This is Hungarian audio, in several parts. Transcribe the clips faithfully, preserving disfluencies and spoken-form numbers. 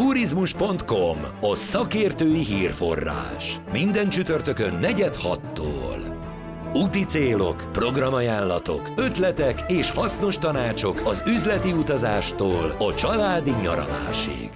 Turizmus pont com, a szakértői hírforrás. Minden csütörtökön negyed hattól. Úti célok, programajánlatok, ötletek és hasznos tanácsok az üzleti utazástól a családi nyaralásig.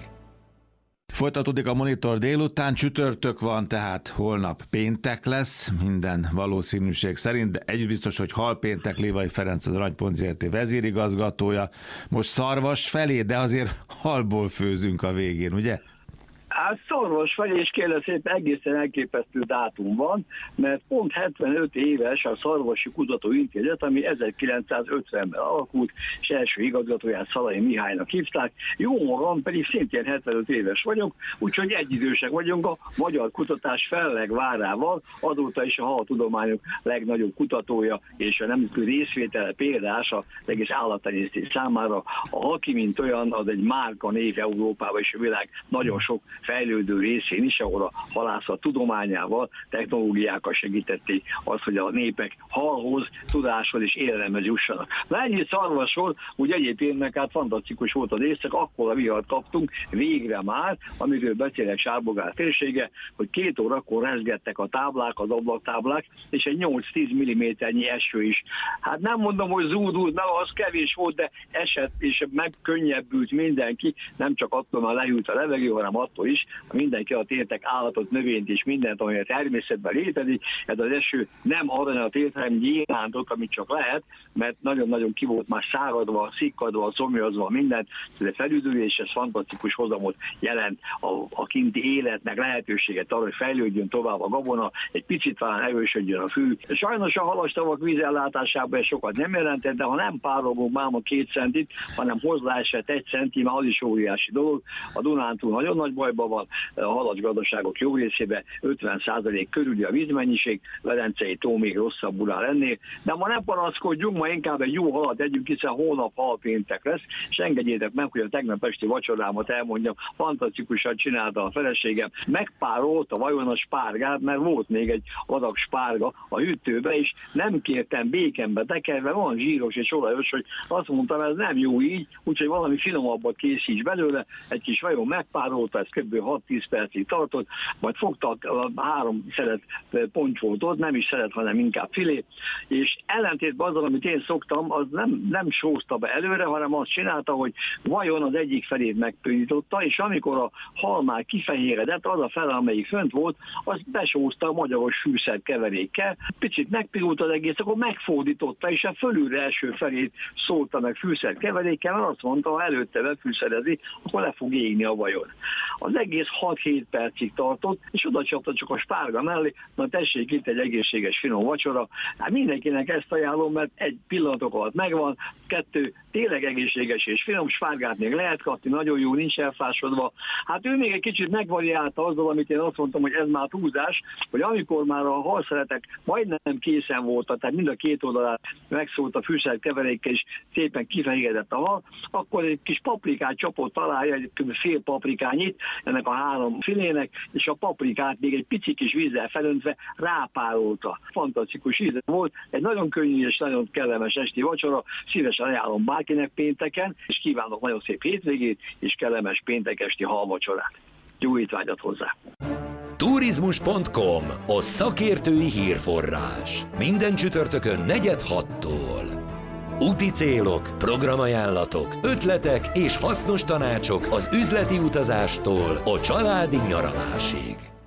Folytatódik a Monitor délután, csütörtök van, tehát holnap péntek lesz, minden valószínűség szerint, de egy biztos, hogy halpéntek. Lévai Ferenc, az Aranypont zé er té vezérigazgatója. Most szarvas felé, de azért halból főzünk a végén, ugye? Hát szarvas felé, és kérlek szépen egészen elképesztő dátum van, mert pont hetvenöt éves a Szarvasi Kutatóintézet, ami ezerkilencszázötvenben alakult, és első igazgatóját Szalai Mihálynak hívták. Jó magam pedig szintén hetvenöt éves vagyok, úgyhogy egyidősek vagyunk a magyar kutatás fellegvárával, azóta is a haltudományok legnagyobb kutatója és a nemzetközi részvétele példás az egész állattenyésztés számára. A haki, mint olyan, az egy márka név Európában és a világ nagyon sok fejlődő részén is, ahol a halászat tudományával, technológiákkal segítették azt, hogy a népek halhoz, tudáshoz és élelemhez jussanak. Na ennyi szarvasról, úgy egyébként meg hát fantasztikus volt az éjszak, akkor a vihart kaptunk, végre már, amiről beszélek Sárbogár térsége, hogy két órakor rezgettek a táblák, az ablaktáblák, és egy nyolc-tíz milliméternyi eső is. Hát nem mondom, hogy zúdult, mert az kevés volt, de esett, és megkönnyebbült mindenki, nem csak attól már lehűlt a levegő, hanem attól is, mindenki a értek állatot, növényt és mindent, ami a természetben létezik. Ez az eső nem aranyat ért, hanem gyémántot, amit csak lehet, mert nagyon-nagyon ki volt már száradva, szikkadva, szomjazva, mindent, de felüdülés, ez fantasztikus hozamot jelent a, a kinti életnek, lehetőséget arra, hogy fejlődjön tovább a gabona, egy picit talán erősödjön a fű. Sajnos a halastavak vízellátásában ez sokat nem jelentett, de ha nem párolgunk már a két centit, hanem hozzáesett egy centi, már az is óriási dolog. A Dunántúl nagyon nagy bajban van, a halacsgazdaságok jó részében ötven százalék körüli a vízmennyiség, Velencei tó még rosszabbul áll ennél, de ma nem panaszkodjunk, ma inkább egy jó halat együnk, hiszen holnap halpéntek lesz, és engedjétek meg, hogy a tegnap esti vacsorámat elmondjam, fantasztikusan csinálta a feleségem, megpárolta vajon a spárgát, mert volt még egy adag spárga a hűtőbe, és nem kértem békenbe tekerve, van zsíros és olajos, hogy azt mondtam, ez nem jó így, úgyhogy valami finomabbat készíts belőle, egy kis vajon megpárolta, ez kb. hat-tíz percig tartott, majd fogtak, három szelet ponty volt ott, nem is szelet, hanem inkább filé, és ellentétben azzal, amit én szoktam, az nem, nem sózta be előre, hanem azt csinálta, hogy vajon az egyik felét megpönyította, és amikor a hal már kifehéredett, az a fele, amelyik fönt volt, az besózta a magyaros fűszer keverékkel, picit megpirult az egész, akkor megfordította, és a fölülre első felét szólta meg fűszer keverékkel, mert azt mondta, ha előtte befűszerezi, akkor le fog égni a vajon. Az egész hat-hét percig tartott, és oda csapta csak a spárga mellé, na tessék, itt egy egészséges finom vacsora. Hát mindenkinek ezt ajánlom, mert egy pillanatok alatt megvan, kettő, tényleg egészséges és finom, spárgát még lehet kapni, nagyon jó, nincs elfásodva. Hát ő még egy kicsit megvariálta azzal, amit én azt mondtam, hogy ez már túlzás, hogy amikor már a halszeletek majdnem készen voltak, tehát mind a két oldalát megszólt a fűszer keverékkel, és szépen kifehéredett a hal, akkor egy kis paprikát csapott alá, egy fél paprikányit, ennek a három filének, és a paprikát még egy pici kis vízzel felöntve rápárolta. Fantasztikus íze volt, egy nagyon könnyű és nagyon kellemes esti vacsora, szívesen ajánlom bárkinek pénteken, és kívánok nagyon szép hétvégét, és kellemes péntek esti halvacsorát. Jó étvágyat hozzá! Turizmus pont com, a szakértői hírforrás. Minden csütörtökön negyed hattól. Úti célok, programajánlatok, ötletek és hasznos tanácsok az üzleti utazástól a családi nyaralásig.